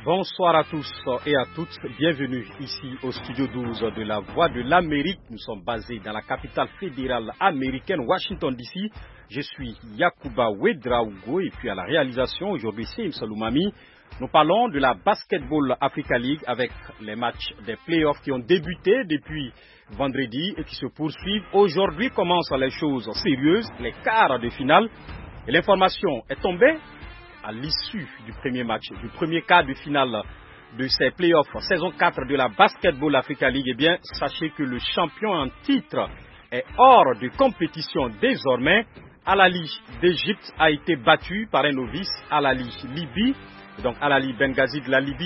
Bonsoir à tous et à toutes, bienvenue ici au studio 12 de la Voix de l'Amérique. Nous sommes basés dans la capitale fédérale américaine, Washington DC. Je suis Yacouba Ouedraogo et puis à la réalisation, aujourd'hui c'est Im Saloumami. Nous parlons de la Basketball Africa League avec les matchs des playoffs qui ont débuté depuis vendredi et qui se poursuivent. Aujourd'hui commencent les choses sérieuses, les quarts de finale. Et l'information est tombée à l'issue du premier match, du premier quart de finale de ces playoffs, saison 4 de la Basketball Africa League. Eh bien, sachez que le champion en titre est hors de compétition désormais. Al-Ahly d'Égypte a été battu par un novice, Al-Ahly Libye. Donc Al-Ahly Benghazi de la Libye,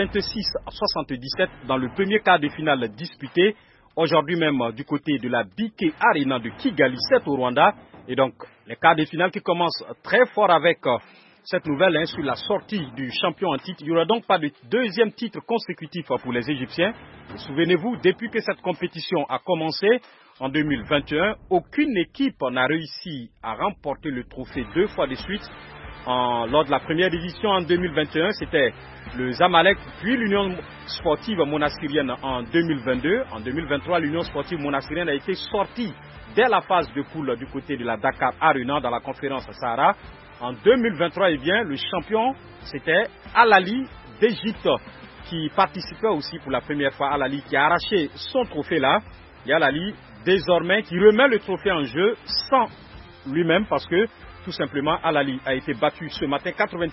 86-77 dans le premier quart de finale disputé. Aujourd'hui même, du côté de la BK Arena de Kigali, c'est au Rwanda. Et donc, les quarts de finale qui commencent très fort avec cette nouvelle sur la sortie du champion en titre. Il n'y aura donc pas de deuxième titre consécutif pour les Égyptiens. Souvenez-vous, depuis que cette compétition a commencé en 2021, aucune équipe n'a réussi à remporter le trophée deux fois de suite. Lors de la première édition en 2021, c'était le Zamalek, puis l'Union sportive monasterienne en 2022. En 2023, l'Union sportive monasterienne a été sortie dès la phase de poule du côté de la Dakar Arena dans la conférence Sahara. En 2023, eh bien, le champion, c'était Al-Ahly d'Égypte qui participait aussi pour la première fois. Al-Ahly qui a arraché son trophée là. Et Al-Ahly, désormais, qui remet le trophée en jeu sans lui-même parce que, tout simplement, Al-Ahly a été battu ce matin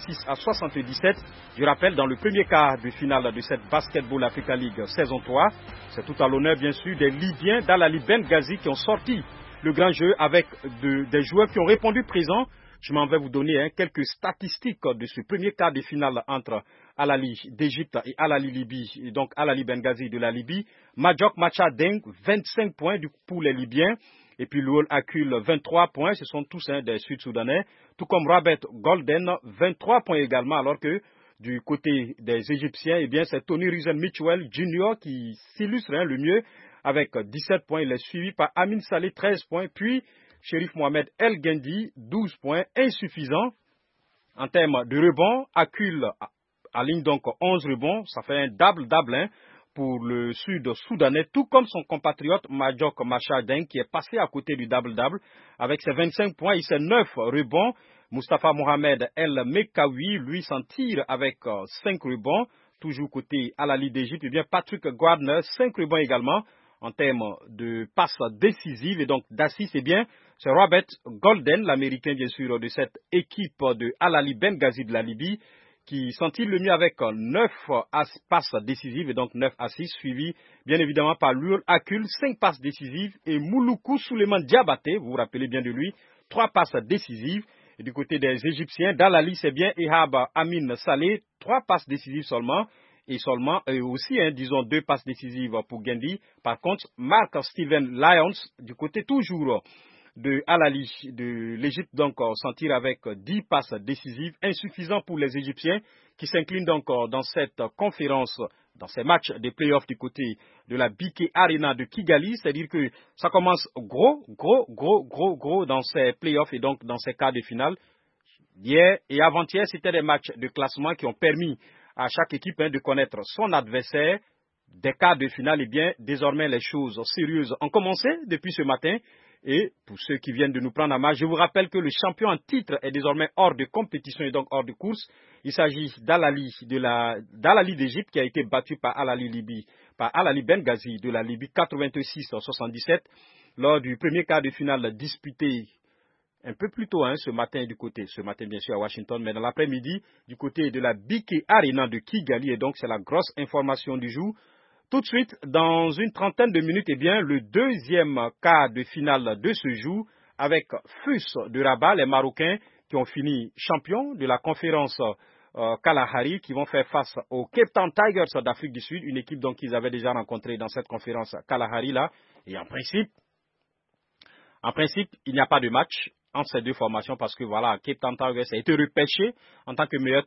86-77. Je rappelle, dans le premier quart de finale de cette Basketball Africa League saison 3. C'est tout à l'honneur, bien sûr, des Libyens d'Al-Ahly Benghazi qui ont sorti le grand jeu avec des joueurs qui ont répondu présents. Je m'en vais vous donner quelques statistiques de ce premier quart de finale entre Al-Ahly d'Égypte et Al-Ahly Libye, et donc Al-Ahly Benghazi de la Libye. Majok Macha Deng, 25 points pour les Libyens. Et puis Louol Akul, 23 points. Ce sont tous des Sud-Soudanais. Tout comme Robert Golden, 23 points également. Alors que du côté des Égyptiens, eh bien, c'est Tony Rizen Mitchell Jr. qui s'illustre le mieux avec 17 points. Il est suivi par Amin Saleh, 13 points. Puis Chérif Mohamed El Gendi, 12 points, insuffisant. En termes de rebonds, Akul aligne donc 11 rebonds, ça fait un double-double pour le Sud-Soudanais, tout comme son compatriote Majok Machadeng qui est passé à côté du double-double avec ses 25 points et ses 9 rebonds. Mustafa Mohamed El Mekawi, lui, s'en tire avec 5 rebonds, toujours côté Al-Ahly d'Égypte. Et bien Patrick Gardner, 5 rebonds également. En termes de passes décisives et donc d'assists, eh bien, c'est Robert Golden, l'Américain bien sûr de cette équipe de Al-Ahly Benghazi de la Libye, qui s'en tire le mieux avec 9 passes décisives et donc 9 assists, suivi bien évidemment par Louol Akul, 5 passes décisives, et Mouloukou Souleymane Diabaté, vous vous rappelez bien de lui, 3 passes décisives. Et du côté des Égyptiens, d'Al-Ahly, c'est bien Ehab Amin Saleh, 3 passes décisives seulement. Et aussi, disons, 2 passes décisives pour Gendi. Par contre, Mark Steven Lyons, du côté toujours de Al-Ahly de l'Égypte, donc s'en tire avec 10 passes décisives, insuffisant pour les Égyptiens qui s'inclinent donc dans cette conférence, dans ces matchs de playoffs du côté de la BK Arena de Kigali. C'est-à-dire que ça commence gros dans ces playoffs et donc dans ces quarts de finale. Hier et avant-hier, c'était des matchs de classement qui ont permis à chaque équipe de connaître son adversaire. Des quarts de finale, eh bien, désormais les choses sérieuses ont commencé depuis ce matin. Et pour ceux qui viennent de nous prendre en marche, je vous rappelle que le champion en titre est désormais hors de compétition et donc hors de course. Il s'agit d'Al-Ahly d'Égypte qui a été battu par Al-Ahly Libye, par Al-Ahly Benghazi de la Libye 86-77 lors du premier quart de finale disputé un peu plus tôt ce matin bien sûr à Washington, mais dans l'après-midi du côté de la BK Arena de Kigali, et donc c'est la grosse information du jour. Tout de suite, dans une trentaine de minutes, eh bien, le deuxième quart de finale de ce jour avec FUS de Rabat, les Marocains qui ont fini champions de la conférence Kalahari, qui vont faire face aux Cape Town Tigers d'Afrique du Sud, une équipe donc qu'ils avaient déjà rencontrée dans cette conférence Kalahari là. Et en principe, il n'y a pas de match entre ces deux formations parce que voilà, Cape Town Tigers a été repêché en tant que meilleure